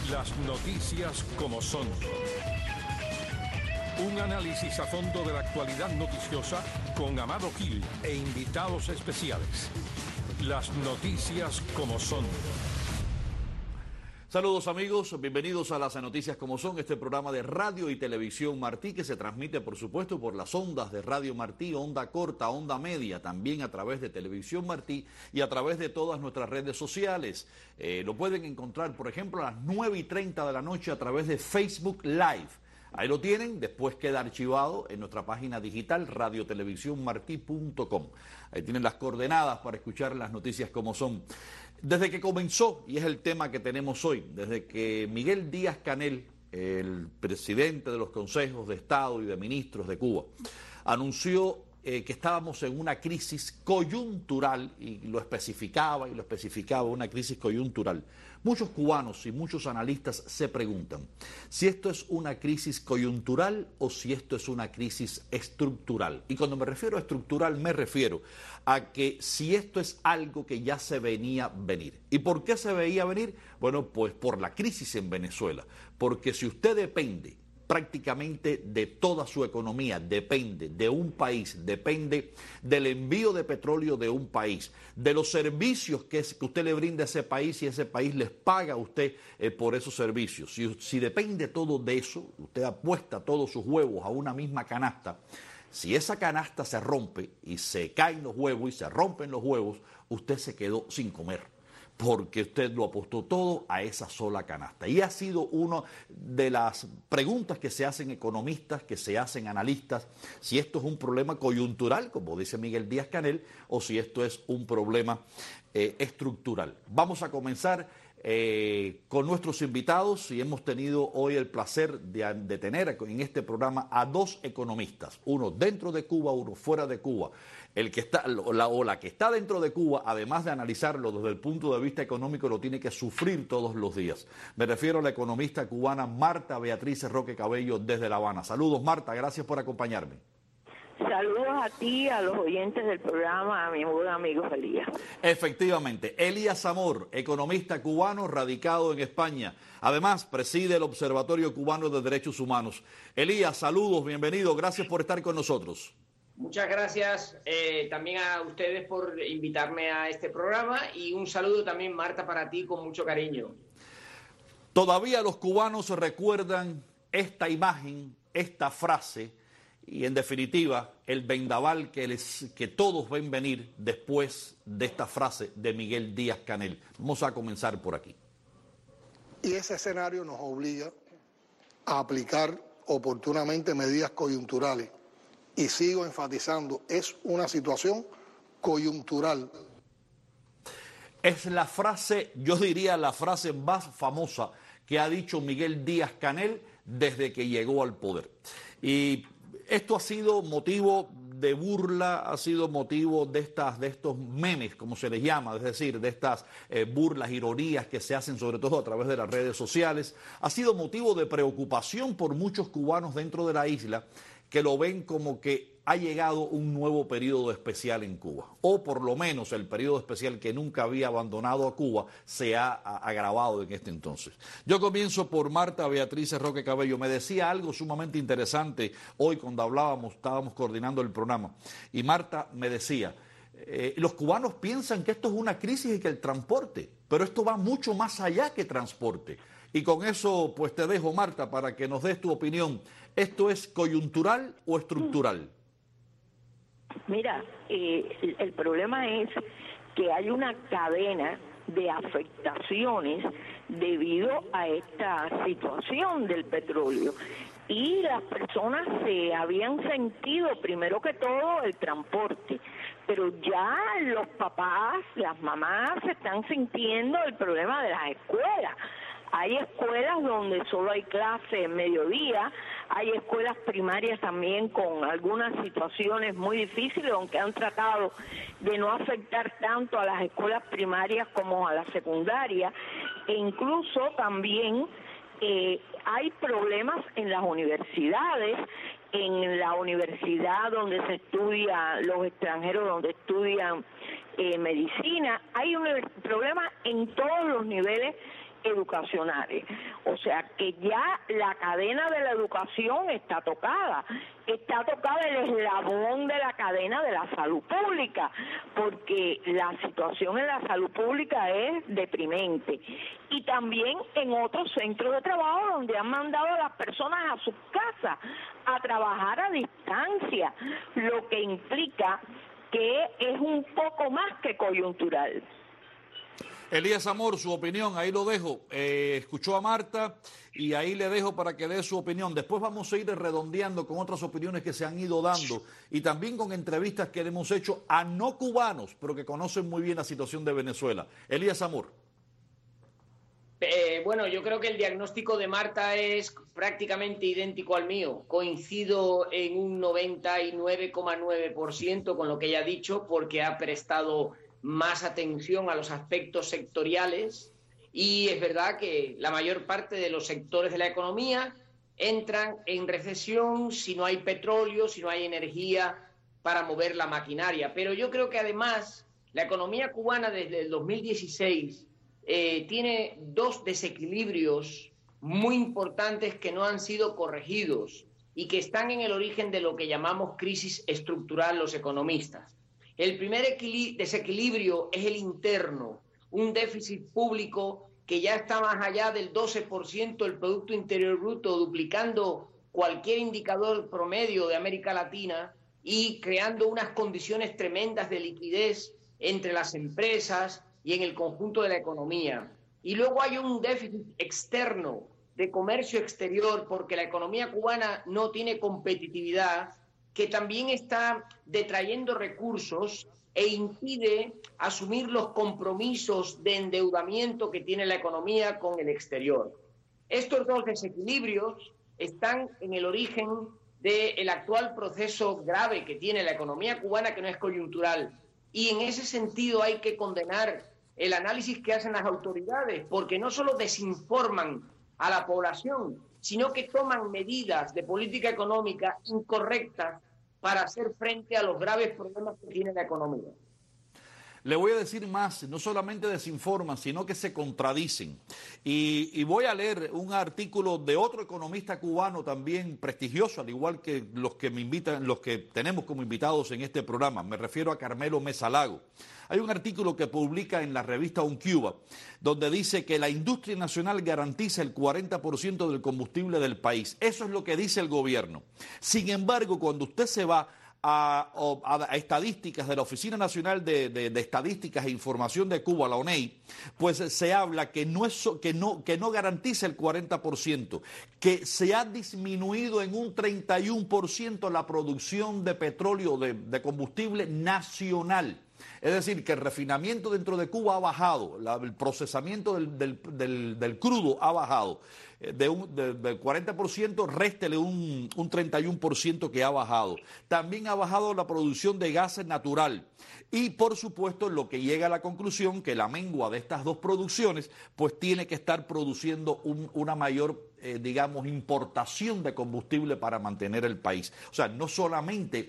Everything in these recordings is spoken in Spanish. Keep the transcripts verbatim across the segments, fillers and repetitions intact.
Las noticias como son. Un análisis a fondo de la actualidad noticiosa con Amado Gil e invitados especiales. Las noticias como son. Saludos amigos, bienvenidos a las noticias como son, este programa de radio y televisión Martí que se transmite por supuesto por las ondas de Radio Martí, onda corta, onda media, también a través de Televisión Martí y a través de todas nuestras redes sociales. Eh, lo pueden encontrar por ejemplo a las nueve y treinta de la noche a través de Facebook Live. Ahí lo tienen, después queda archivado en nuestra página digital radio televisión martí punto com. Ahí tienen las coordenadas para escuchar las noticias como son. Desde que comenzó, y es el tema que tenemos hoy, desde que Miguel Díaz-Canel, el presidente de los consejos de Estado y de ministros de Cuba, anunció eh, que estábamos en una crisis coyuntural, y lo especificaba y lo especificaba, una crisis coyuntural. Muchos cubanos y muchos analistas se preguntan si esto es una crisis coyuntural o si esto es una crisis estructural. Y cuando me refiero a estructural me refiero a que si esto es algo que ya se venía venir. ¿Y por qué se veía venir? Bueno, pues por la crisis en Venezuela. Porque si usted depende prácticamente de toda su economía, depende de un país, depende del envío de petróleo de un país, de los servicios que, es, que usted le brinda a ese país y ese país les paga a usted eh, por esos servicios. Si, si depende todo de eso, usted apuesta todos sus huevos a una misma canasta. Si esa canasta se rompe y se caen los huevos y se rompen los huevos, usted se quedó sin comer, porque usted lo apostó todo a esa sola canasta. Y ha sido una de las preguntas que se hacen economistas, que se hacen analistas, si esto es un problema coyuntural, como dice Miguel Díaz-Canel, o si esto es un problema eh, estructural. Vamos a comenzar eh, con nuestros invitados y hemos tenido hoy el placer de, de tener en este programa a dos economistas, uno dentro de Cuba, uno fuera de Cuba. El que está, la, o la que está dentro de Cuba, además de analizarlo desde el punto de vista económico, lo tiene que sufrir todos los días. Me refiero a la economista cubana Marta Beatriz Roque Cabello desde La Habana. Saludos Marta, gracias por acompañarme. Saludos a ti, a los oyentes del programa, a mi buen amigo Elías. Efectivamente, Elías Zamor, economista cubano radicado en España. Además, preside el Observatorio Cubano de Derechos Humanos. Elías, saludos, bienvenido, gracias por estar con nosotros. Muchas gracias eh, también a ustedes por invitarme a este programa y un saludo también, Marta, para ti con mucho cariño. Todavía los cubanos recuerdan esta imagen, esta frase y en definitiva el vendaval que, les, que todos ven venir después de esta frase de Miguel Díaz-Canel. Vamos a comenzar por aquí. Y ese escenario nos obliga a aplicar oportunamente medidas coyunturales. Y sigo enfatizando, es una situación coyuntural. Es la frase, yo diría la frase más famosa que ha dicho Miguel Díaz-Canel desde que llegó al poder. Y esto ha sido motivo de burla, ha sido motivo de estas, de estos memes, como se les llama, es decir, de estas eh, burlas, ironías que se hacen sobre todo a través de las redes sociales. Ha sido motivo de preocupación por muchos cubanos dentro de la isla, que lo ven como que ha llegado un nuevo periodo especial en Cuba, o por lo menos el periodo especial que nunca había abandonado a Cuba se ha agravado en este entonces. Yo comienzo por Marta Beatriz Roque Cabello. Me decía algo sumamente interesante hoy cuando hablábamos, estábamos coordinando el programa, y Marta me decía, eh, los cubanos piensan que esto es una crisis y que el transporte, pero esto va mucho más allá que transporte. Y con eso pues te dejo, Marta, para que nos des tu opinión. ¿Esto es coyuntural o estructural? Mira, eh, el, el problema es que hay una cadena de afectaciones debido a esta situación del petróleo. Y las personas se habían sentido, primero que todo, el transporte, pero ya los papás, las mamás se están sintiendo el problema de las escuelas. Hay escuelas donde solo hay clase en mediodía, hay escuelas primarias también con algunas situaciones muy difíciles, aunque han tratado de no afectar tanto a las escuelas primarias como a la secundaria, e incluso también eh, hay problemas en las universidades, en la universidad donde se estudia, los extranjeros donde estudian eh, medicina, hay un problema en todos los niveles educacionales. O sea que ya la cadena de la educación está tocada, está tocada el eslabón de la cadena de la salud pública, porque la situación en la salud pública es deprimente. Y también en otros centros de trabajo donde han mandado a las personas a sus casas a trabajar a distancia, lo que implica que es un poco más que coyuntural. Elías Amor, su opinión, ahí lo dejo. Eh, escuchó a Marta y ahí le dejo para que dé su opinión. Después vamos a ir redondeando con otras opiniones que se han ido dando y también con entrevistas que hemos hecho a no cubanos, pero que conocen muy bien la situación de Venezuela. Elías Amor. Eh, bueno, yo creo que el diagnóstico de Marta es prácticamente idéntico al mío. Coincido en un noventa y nueve coma nueve por ciento con lo que ella ha dicho, porque ha prestado más atención a los aspectos sectoriales y es verdad que la mayor parte de los sectores de la economía entran en recesión si no hay petróleo, si no hay energía para mover la maquinaria. Pero yo creo que además la economía cubana desde el dos mil dieciséis eh, tiene dos desequilibrios muy importantes que no han sido corregidos y que están en el origen de lo que llamamos crisis estructural los economistas. El primer desequilibrio es el interno, un déficit público que ya está más allá del doce por ciento del Producto Interior Bruto, duplicando cualquier indicador promedio de América Latina y creando unas condiciones tremendas de liquidez entre las empresas y en el conjunto de la economía. Y luego hay un déficit externo de comercio exterior porque la economía cubana no tiene competitividad, que también está detrayendo recursos e impide asumir los compromisos de endeudamiento que tiene la economía con el exterior. Estos dos desequilibrios están en el origen del actual proceso grave que tiene la economía cubana, que no es coyuntural. Y en ese sentido hay que condenar el análisis que hacen las autoridades, porque no solo desinforman a la población, sino que toman medidas de política económica incorrectas para hacer frente a los graves problemas que tiene la economía. Le voy a decir más, no solamente desinforman, sino que se contradicen. Y, y voy a leer un artículo de otro economista cubano también prestigioso, al igual que los que me invitan, los que tenemos como invitados en este programa. Me refiero a Carmelo Mesa Lago. Hay un artículo que publica en la revista Un Cuba, donde dice que la industria nacional garantiza el cuarenta por ciento del combustible del país. Eso es lo que dice el gobierno. Sin embargo, cuando usted se va A, a, a estadísticas de la Oficina Nacional de, de, de Estadísticas e Información de Cuba, la O N E I, pues se habla que no, es, que no, que no garantiza el cuarenta por ciento, que se ha disminuido en un treinta y uno por ciento la producción de petróleo, de, de combustible nacional. Es decir, que el refinamiento dentro de Cuba ha bajado, la, el procesamiento del, del, del, del crudo ha bajado. De un, de, del cuarenta por ciento, réstele un, un treinta y uno por ciento que ha bajado. También ha bajado la producción de gas natural. Y por supuesto, lo que llega a la conclusión que la mengua de estas dos producciones, pues tiene que estar produciendo un, una mayor, eh, digamos, importación de combustible para mantener el país. O sea, no solamente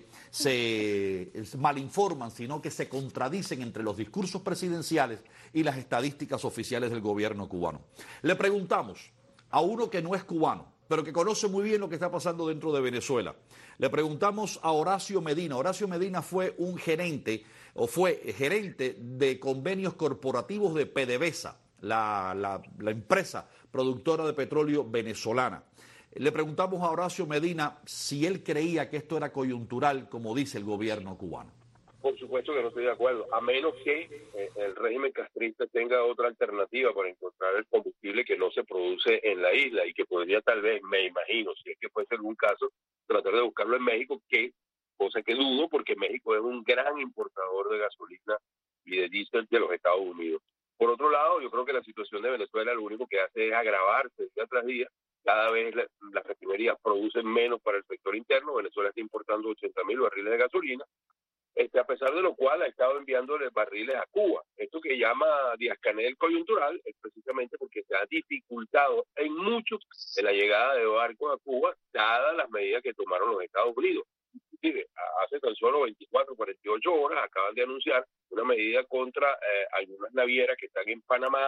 se malinforman, sino que se contradicen entre los discursos presidenciales y las estadísticas oficiales del gobierno cubano. Le preguntamos a uno que no es cubano, pero que conoce muy bien lo que está pasando dentro de Venezuela. Le preguntamos a Horacio Medina. Horacio Medina fue un gerente, o fue gerente de convenios corporativos de PDVSA, la, la, la empresa productora de petróleo venezolana. Le preguntamos a Horacio Medina si él creía que esto era coyuntural, como dice el gobierno cubano. Por supuesto que no estoy de acuerdo, a menos que eh, el régimen castrista tenga otra alternativa para encontrar el combustible que no se produce en la isla y que podría tal vez, me imagino, si es que fuese algún caso, tratar de buscarlo en México, que cosa que dudo porque México es un gran importador de gasolina y de diésel de los Estados Unidos. Por otro lado, yo creo que la situación de Venezuela lo único que hace es agravarse día tras día. Cada vez la, las refinerías producen menos para el sector interno. Venezuela está importando ochenta mil barriles de gasolina. Este, a pesar de lo cual ha estado enviándole barriles a Cuba. Esto que llama Díaz-Canel coyuntural es precisamente porque se ha dificultado en mucho en la llegada de barcos a Cuba, dadas las medidas que tomaron los Estados Unidos. Inclusive, hace tan solo veinticuatro, cuarenta y ocho horas acaban de anunciar una medida contra eh, algunas navieras que están en Panamá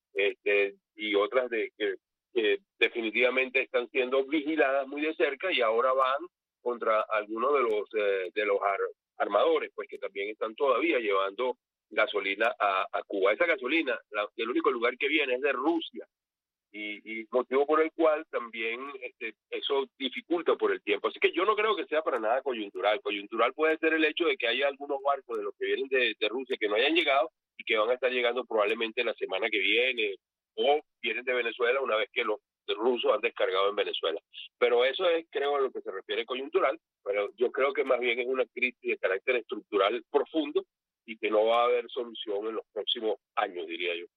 este, y otras de que, que definitivamente están siendo vigiladas muy de cerca y ahora van contra algunos de los eh, de los ar armadores, pues que también están todavía llevando gasolina a, a Cuba. Esa gasolina, la, el único lugar que viene es de Rusia. Y, y motivo por el cual también este, eso dificulta por el tiempo. Así que yo no creo que sea para nada coyuntural. Coyuntural puede ser el hecho de que haya algunos barcos de los que vienen de, de Rusia que no hayan llegado y que van a estar llegando probablemente la semana que viene, o vienen de Venezuela una vez que los rusos han descargado en Venezuela. Pero eso es, creo, a lo que se refiere coyuntural, pero yo creo que más bien es una crisis de carácter estructural profundo y que no va a haber solución en los próximos años, diría yo.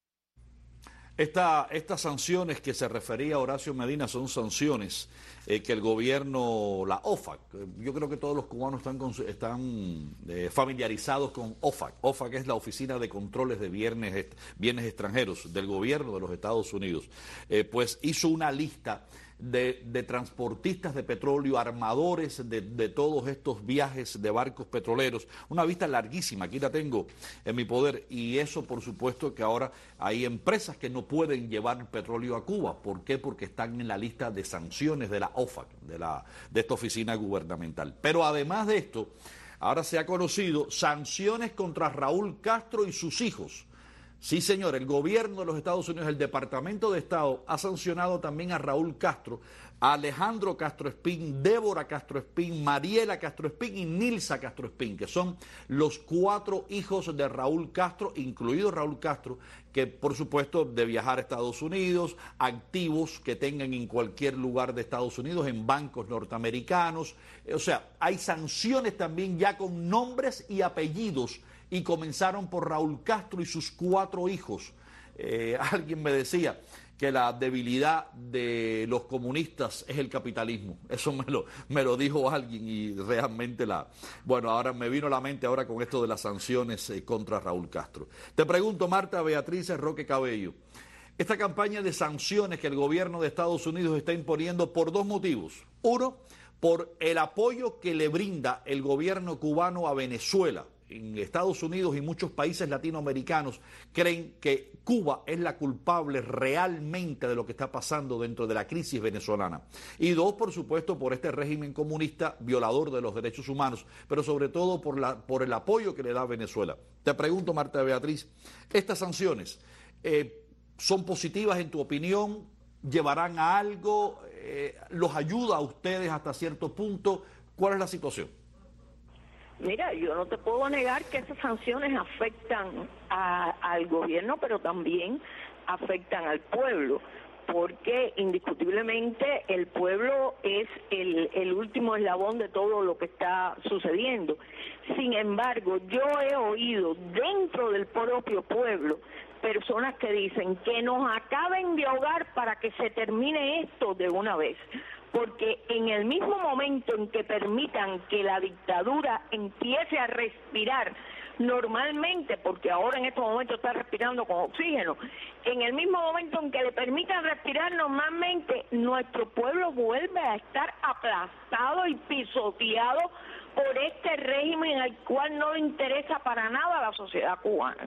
Esta, estas sanciones que se refería Horacio Medina son sanciones eh, que el gobierno, la O F A C, yo creo que todos los cubanos están, con, están eh, familiarizados con O F A C. O F A C es la Oficina de Controles de Bienes, Bienes Extranjeros del gobierno de los Estados Unidos. Eh, pues hizo una lista de, de transportistas de petróleo, armadores de, de todos estos viajes de barcos petroleros. Una lista larguísima, aquí la tengo en mi poder, y eso por supuesto que ahora hay empresas que no pueden llevar petróleo a Cuba. ¿Por qué? Porque están en la lista de sanciones de la O F A C, de, la, de esta oficina gubernamental. Pero además de esto, ahora se ha conocido sanciones contra Raúl Castro y sus hijos. Sí, señor, el gobierno de los Estados Unidos, el Departamento de Estado, ha sancionado también a Raúl Castro, a Alejandro Castro Espín, Débora Castro Espín, Mariela Castro Espín y Nilsa Castro Espín, que son los cuatro hijos de Raúl Castro, incluido Raúl Castro, que por supuesto de viajar a Estados Unidos, activos que tengan en cualquier lugar de Estados Unidos, en bancos norteamericanos. O sea, hay sanciones también ya con nombres y apellidos, y comenzaron por Raúl Castro y sus cuatro hijos. Eh, alguien me decía que la debilidad de los comunistas es el capitalismo. Eso me lo, me lo dijo alguien y realmente la... Bueno, ahora me vino a la mente ahora con esto de las sanciones eh, contra Raúl Castro. Te pregunto, Marta Beatriz Roque Cabello, esta campaña de sanciones que el gobierno de Estados Unidos está imponiendo por dos motivos. Uno, por el apoyo que le brinda el gobierno cubano a Venezuela. En Estados Unidos y muchos países latinoamericanos creen que Cuba es la culpable realmente de lo que está pasando dentro de la crisis venezolana. Y dos, por supuesto, por este régimen comunista violador de los derechos humanos, pero sobre todo por, la, por el apoyo que le da Venezuela. Te pregunto, Marta Beatriz, ¿estas sanciones eh, son positivas en tu opinión? ¿Llevarán a algo? Eh, ¿Los ayuda a ustedes hasta cierto punto? ¿Cuál es la situación? Mira, yo no te puedo negar que esas sanciones afectan a, al gobierno, pero también afectan al pueblo, porque indiscutiblemente el pueblo es el, el último eslabón de todo lo que está sucediendo. Sin embargo, yo he oído dentro del propio pueblo personas que dicen que nos acaben de ahogar para que se termine esto de una vez. Porque en el mismo momento en que permitan que la dictadura empiece a respirar normalmente, porque ahora en estos momentos está respirando con oxígeno, en el mismo momento en que le permitan respirar normalmente, nuestro pueblo vuelve a estar aplastado y pisoteado por este régimen al cual no le interesa para nada a la sociedad cubana.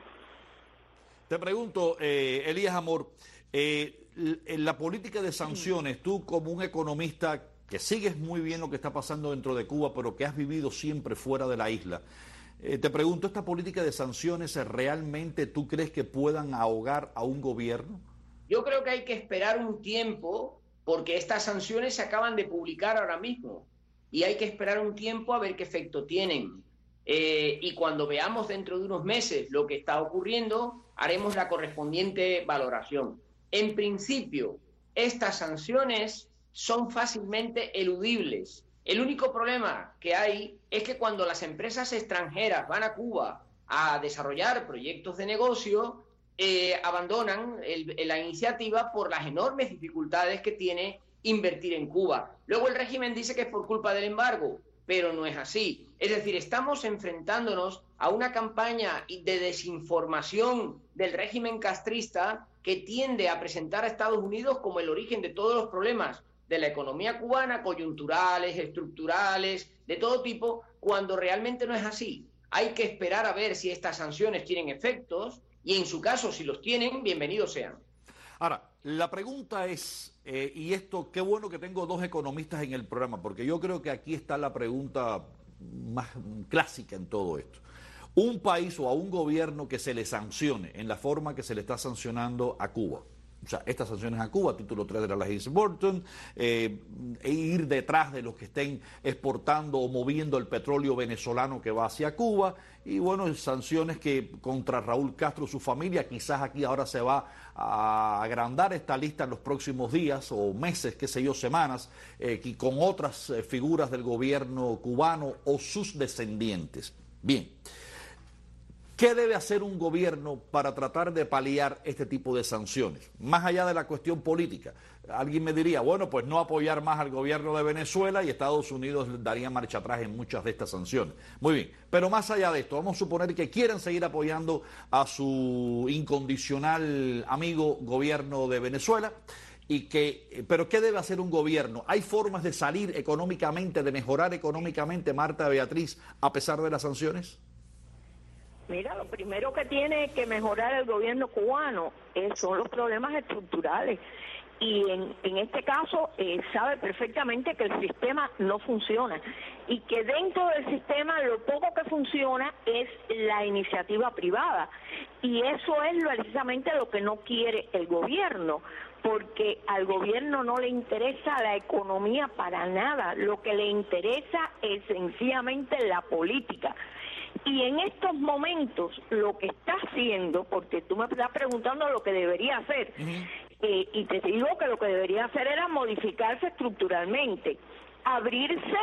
Te pregunto, eh, Elías Amor, eh, en la política de sanciones, tú como un economista que sigues muy bien lo que está pasando dentro de Cuba, pero que has vivido siempre fuera de la isla, eh, te pregunto, ¿esta política de sanciones realmente tú crees que puedan ahogar a un gobierno? Yo creo que hay que esperar un tiempo, porque estas sanciones se acaban de publicar ahora mismo, y hay que esperar un tiempo a ver qué efecto tienen. Eh, y cuando veamos dentro de unos meses lo que está ocurriendo, haremos la correspondiente valoración. En principio, estas sanciones son fácilmente eludibles. El único problema que hay es que cuando las empresas extranjeras van a Cuba a desarrollar proyectos de negocio, eh, abandonan el, la iniciativa por las enormes dificultades que tiene invertir en Cuba. Luego el régimen dice que es por culpa del embargo, pero no es así. Es decir, estamos enfrentándonos a una campaña de desinformación del régimen castrista que tiende a presentar a Estados Unidos como el origen de todos los problemas de la economía cubana, coyunturales, estructurales, de todo tipo, cuando realmente no es así. Hay que esperar a ver si estas sanciones tienen efectos y, en su caso, si los tienen, bienvenidos sean. Ahora, la pregunta es, eh, y esto, qué bueno que tengo dos economistas en el programa, porque yo creo que aquí está la pregunta más clásica en todo esto. Un país o a un gobierno que se le sancione en la forma que se le está sancionando a Cuba. O sea, estas sanciones a Cuba, título tres de la ley Burton, eh, e ir detrás de los que estén exportando o moviendo el petróleo venezolano que va hacia Cuba, y bueno, sanciones que contra Raúl Castro, su familia, quizás aquí ahora se va a agrandar esta lista en los próximos días o meses, qué sé yo, semanas, eh, y con otras eh, figuras del gobierno cubano o sus descendientes. Bien. ¿Qué debe hacer un gobierno para tratar de paliar este tipo de sanciones? Más allá de la cuestión política. Alguien me diría, bueno, pues no apoyar más al gobierno de Venezuela y Estados Unidos daría marcha atrás en muchas de estas sanciones. Muy bien, pero más allá de esto, vamos a suponer que quieren seguir apoyando a su incondicional amigo gobierno de Venezuela. Y que, pero ¿qué debe hacer un gobierno? ¿Hay formas de salir económicamente, de mejorar económicamente, Marta Beatriz, a pesar de las sanciones? Mira, lo primero que tiene que mejorar el gobierno cubano eh, son los problemas estructurales. Y en, en este caso eh, sabe perfectamente que el sistema no funciona y que dentro del sistema lo poco que funciona es la iniciativa privada. Y eso es precisamente lo que no quiere el gobierno, porque al gobierno no le interesa la economía para nada, lo que le interesa es sencillamente la política. Y en estos momentos lo que está haciendo, porque tú me estás preguntando lo que debería hacer, uh-huh. eh, y te digo que lo que debería hacer era modificarse estructuralmente, abrirse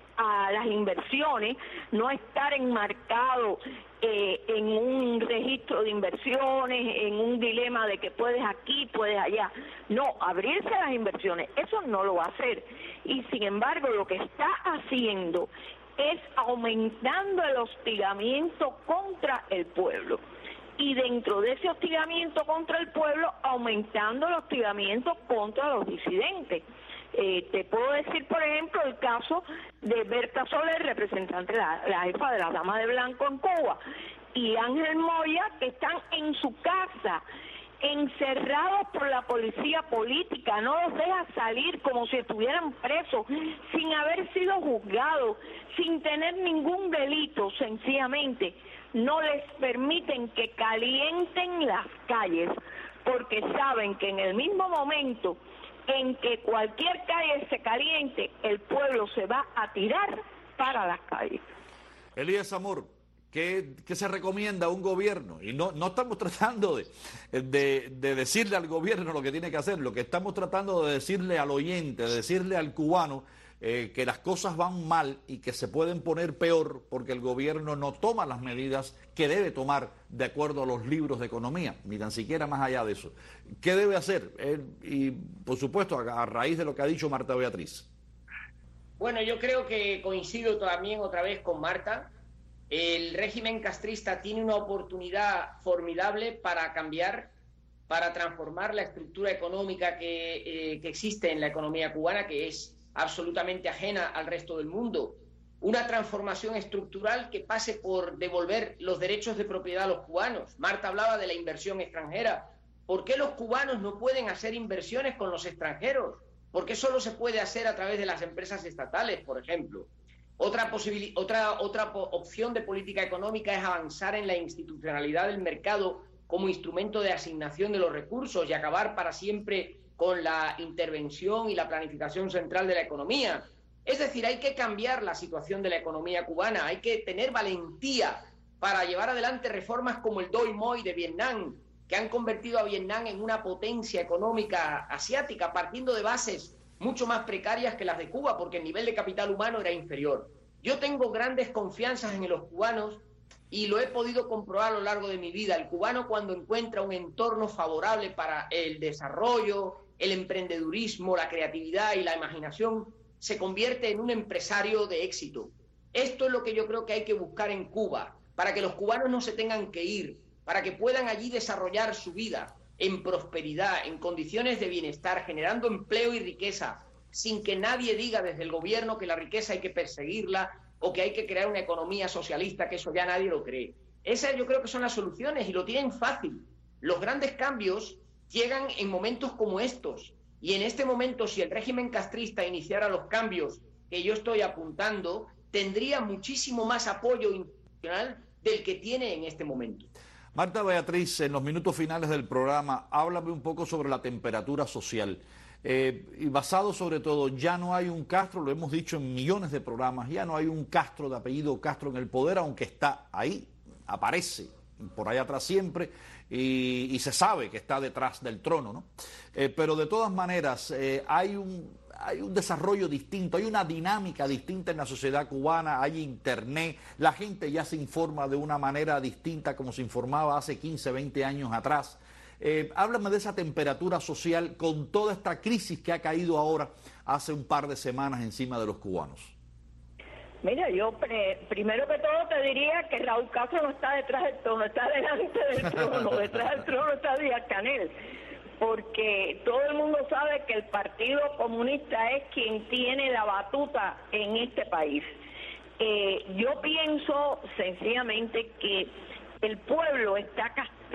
a las inversiones, no estar enmarcado eh, en un registro de inversiones, en un dilema de que puedes aquí, puedes allá. No, abrirse a las inversiones, eso no lo va a hacer. Y sin embargo, lo que está haciendo es aumentando el hostigamiento contra el pueblo. Y dentro de ese hostigamiento contra el pueblo, aumentando el hostigamiento contra los disidentes. Eh, te puedo decir, por ejemplo, el caso de Berta Soler, representante de la, la jefa de la Dama de Blanco en Cuba, y Ángel Moya, que están en su casa, encerrados por la policía política, no los deja salir como si estuvieran presos, sin haber sido juzgados, sin tener ningún delito, sencillamente no les permiten que calienten las calles, porque saben que en el mismo momento en que cualquier calle se caliente, el pueblo se va a tirar para las calles. Elías Amor, ¿Qué, ¿qué se recomienda a un gobierno? Y no, no estamos tratando de, de, de decirle al gobierno lo que tiene que hacer, lo que estamos tratando de decirle al oyente, de decirle al cubano eh, que las cosas van mal y que se pueden poner peor porque el gobierno no toma las medidas que debe tomar de acuerdo a los libros de economía, ni tan siquiera más allá de eso. ¿Qué debe hacer? Eh, y por supuesto, a, a raíz de lo que ha dicho Marta Beatriz. Bueno, yo creo que coincido también otra vez con Marta. El régimen castrista tiene una oportunidad formidable para cambiar, para transformar la estructura económica que, eh, que existe en la economía cubana, que es absolutamente ajena al resto del mundo. Una transformación estructural que pase por devolver los derechos de propiedad a los cubanos. Marta hablaba de la inversión extranjera. ¿Por qué los cubanos no pueden hacer inversiones con los extranjeros? ¿Por qué solo se puede hacer a través de las empresas estatales, por ejemplo? Otra, otra, otra opción de política económica es avanzar en la institucionalidad del mercado como instrumento de asignación de los recursos y acabar para siempre con la intervención y la planificación central de la economía. Es decir, hay que cambiar la situación de la economía cubana, hay que tener valentía para llevar adelante reformas como el Doi Moi de Vietnam, que han convertido a Vietnam en una potencia económica asiática, partiendo de bases mucho más precarias que las de Cuba, porque el nivel de capital humano era inferior. Yo tengo grandes confianzas en los cubanos y lo he podido comprobar a lo largo de mi vida. El cubano, cuando encuentra un entorno favorable para el desarrollo, el emprendedurismo, la creatividad y la imaginación, se convierte en un empresario de éxito. Esto es lo que yo creo que hay que buscar en Cuba, para que los cubanos no se tengan que ir, para que puedan allí desarrollar su vida en prosperidad, en condiciones de bienestar, generando empleo y riqueza, sin que nadie diga desde el gobierno que la riqueza hay que perseguirla o que hay que crear una economía socialista, que eso ya nadie lo cree. Esas yo creo que son las soluciones y lo tienen fácil. Los grandes cambios llegan en momentos como estos. Y en este momento, si el régimen castrista iniciara los cambios que yo estoy apuntando, tendría muchísimo más apoyo internacional del que tiene en este momento. Marta Beatriz, en los minutos finales del programa, háblame un poco sobre la temperatura social. Eh, y basado sobre todo, ya no hay un Castro, lo hemos dicho en millones de programas, ya no hay un Castro de apellido Castro en el poder, aunque está ahí, aparece por ahí atrás siempre, y, y se sabe que está detrás del trono, ¿no? Eh, pero de todas maneras, eh, hay un... hay un desarrollo distinto, hay una dinámica distinta en la sociedad cubana, hay internet, la gente ya se informa de una manera distinta como se informaba hace quince, veinte años atrás. Eh, háblame de esa temperatura social con toda esta crisis que ha caído ahora hace un par de semanas encima de los cubanos. Mira, yo pre, primero que todo te diría que Raúl Castro no está detrás del trono, está delante del trono, detrás del trono está Díaz-Canel, porque todo el mundo sabe que el Partido Comunista es quien tiene la batuta en este país. Eh, yo pienso sencillamente que el pueblo está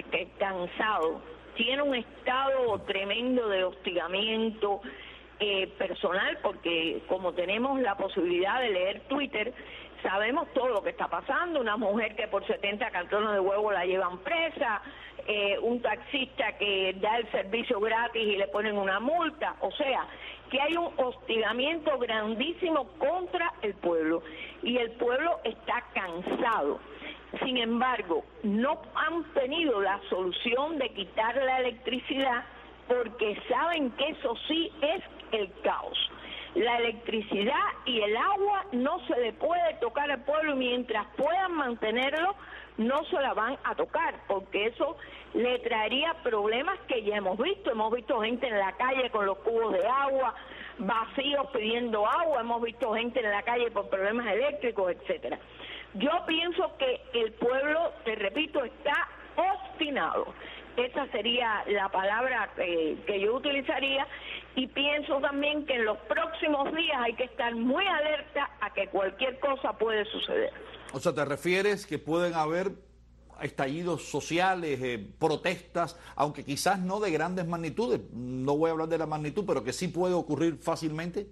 cansado, tiene un estado tremendo de hostigamiento eh, personal, porque como tenemos la posibilidad de leer Twitter, sabemos todo lo que está pasando. Una mujer que por setenta cartones de huevo la llevan presa, eh, un taxista que da el servicio gratis y le ponen una multa. O sea, que hay un hostigamiento grandísimo contra el pueblo y el pueblo está cansado. Sin embargo, no han tenido la solución de quitar la electricidad, porque saben que eso sí es el caos. La electricidad y el agua no se le puede tocar al pueblo, y mientras puedan mantenerlo, no se la van a tocar, porque eso le traería problemas que ya hemos visto. Hemos visto gente en la calle con los cubos de agua vacíos pidiendo agua, hemos visto gente en la calle por problemas eléctricos, etcétera. Yo pienso que el pueblo, te repito, está obstinado. Esa sería la palabra que, que yo utilizaría, y pienso también que en los próximos días hay que estar muy alerta a que cualquier cosa puede suceder. O sea, ¿te refieres que pueden haber estallidos sociales, eh, protestas, aunque quizás no de grandes magnitudes? No voy a hablar de la magnitud, pero que sí puede ocurrir fácilmente.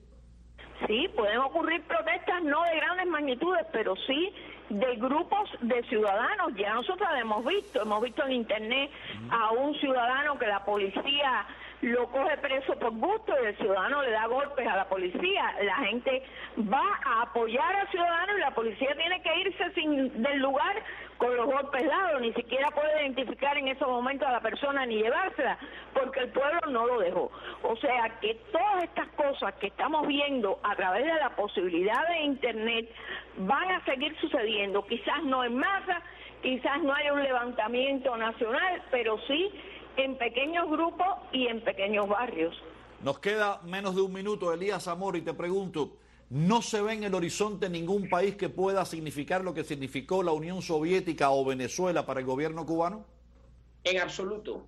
Sí, pueden ocurrir protestas no de grandes magnitudes, pero sí de grupos de ciudadanos. Ya nosotros hemos visto, hemos visto en internet a un ciudadano que la policía lo coge preso por gusto y el ciudadano le da golpes a la policía. La gente va a apoyar al ciudadano y la policía tiene que irse sin del lugar con los golpes dados. Ni siquiera puede identificar en esos momentos a la persona ni llevársela, porque el pueblo no lo dejó. O sea que todas estas cosas que estamos viendo a través de la posibilidad de internet van a seguir sucediendo, quizás no en masa, quizás no haya un levantamiento nacional, pero sí en pequeños grupos y en pequeños barrios. Nos queda menos de un minuto, Elías Amor, y te pregunto, ¿no se ve en el horizonte ningún país que pueda significar lo que significó la Unión Soviética o Venezuela para el gobierno cubano? En absoluto.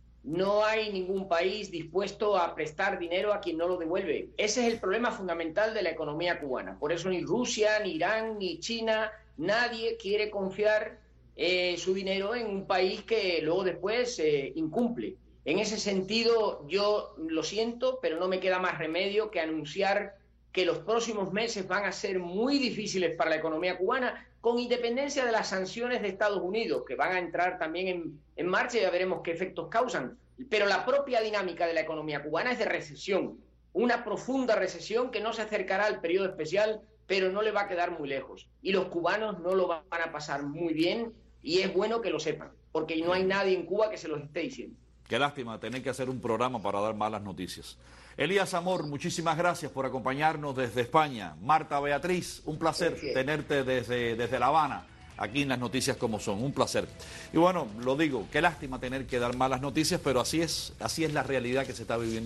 No hay ningún país dispuesto a prestar dinero a quien no lo devuelve. Ese es el problema fundamental de la economía cubana. Por eso ni Rusia, ni Irán, ni China, nadie quiere confiar eh, su dinero en un país que luego después eh, incumple. En ese sentido, yo lo siento, pero no me queda más remedio que anunciar que los próximos meses van a ser muy difíciles para la economía cubana, con independencia de las sanciones de Estados Unidos, que van a entrar también en, en marcha y ya veremos qué efectos causan. Pero la propia dinámica de la economía cubana es de recesión, una profunda recesión que no se acercará al periodo especial, pero no le va a quedar muy lejos. Y los cubanos no lo van a pasar muy bien, y es bueno que lo sepan, porque no hay nadie en Cuba que se los esté diciendo. Qué lástima tener que hacer un programa para dar malas noticias. Elías Amor, muchísimas gracias por acompañarnos desde España. Marta Beatriz, un placer Gracias. tenerte desde, desde La Habana, aquí en Las Noticias Como Son, un placer. Y bueno, lo digo, qué lástima tener que dar malas noticias, pero así es, así es la realidad que se está viviendo.